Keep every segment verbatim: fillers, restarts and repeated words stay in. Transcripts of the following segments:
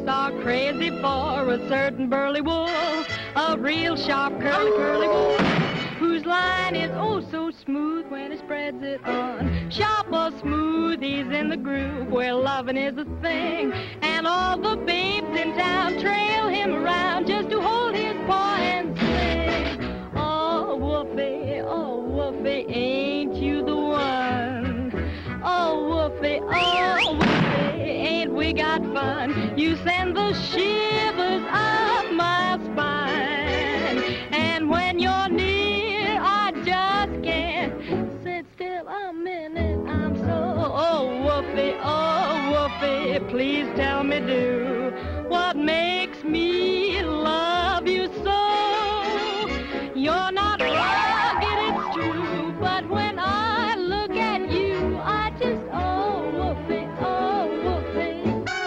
folks are crazy for a certain burly wolf, a real sharp, curly, curly wolf, whose line is oh so smooth when he spreads it on. Sharp or smooth, he's in the groove where loving is a thing, and all the babes in town trail him around just to hold his paw and sing. Oh, Wolfie, oh, Wolfie, ain't you the one? Oh, Wolfie, oh, Wolfie, ain't we got fun? You send the shivers up my spine, and when you're near, I just can't sit still a minute. I'm so, oh, Wolfie, oh, Wolfie, please tell me, do what makes me love you so. You're not rugged, it's true, but when I look at you, I just, oh, Wolfie, oh, Wolfie.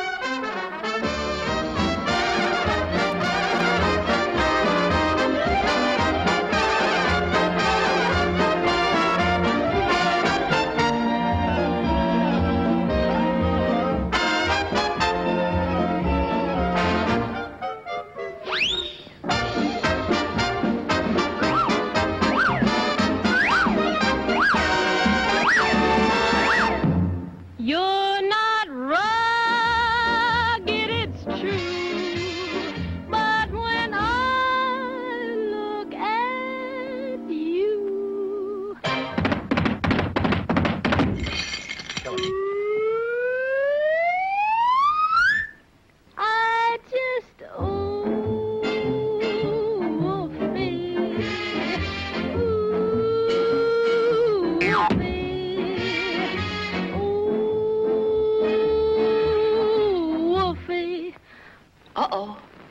You're not rugged, it's true, but when I look at you, I just, oh, Wolfie, ooh, Wolfie. Uh-oh.